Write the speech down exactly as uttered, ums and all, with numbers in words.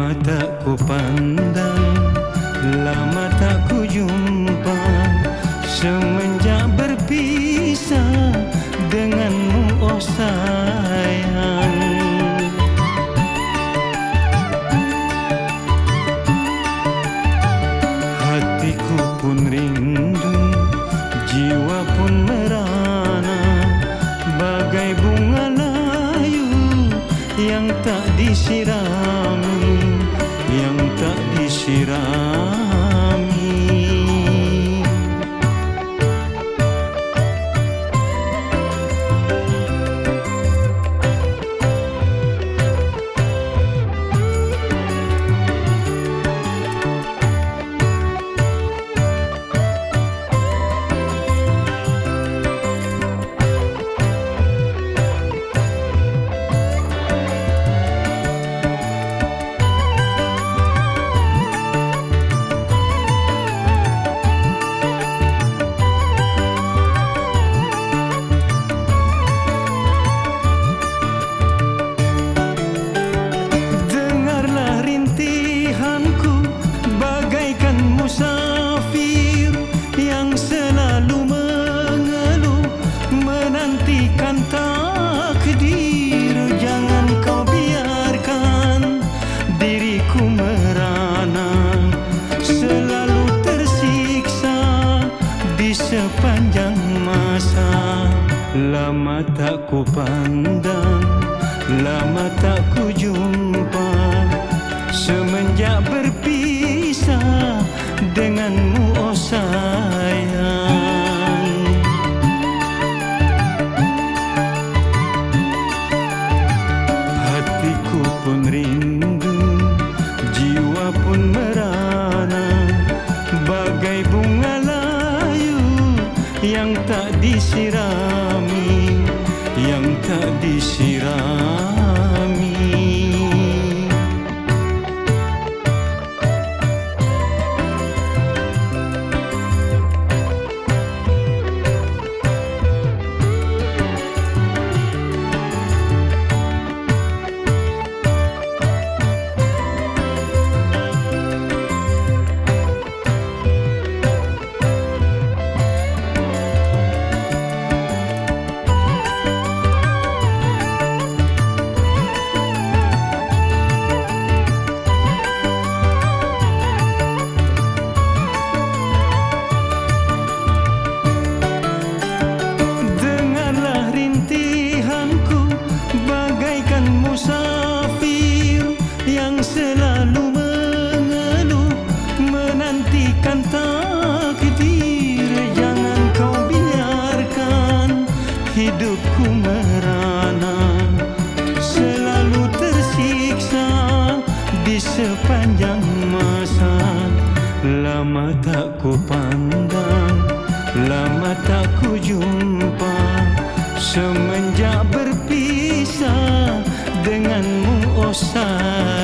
Lama tak ku pandang, lama tak ku jumpa, semenjak berpisah denganmu, oh sayang. Hatiku pun rindu, jiwa pun merana, bagai bunga layu yang tak disirami, yang tak disirami. Musafir yang selalu mengeluh, menantikan takdir. Jangan kau biarkan diriku merana, selalu tersiksa di sepanjang masa. Lama tak ku pandang, lama tak ku jumpa, semenjak berpisah denganmu, oh sayang. Hatiku pun rindu, jiwa pun merana, bagai bunga layu yang tak disirami, yang tak disirami. Musafir yang selalu mengeluh, menantikan takdir. Jangan kau biarkan hidupku merana, selalu tersiksa di sepanjang masa. Lama tak ku pandang, lama tak ku jumpa, semenjak berpisah denganmu, oh sayang.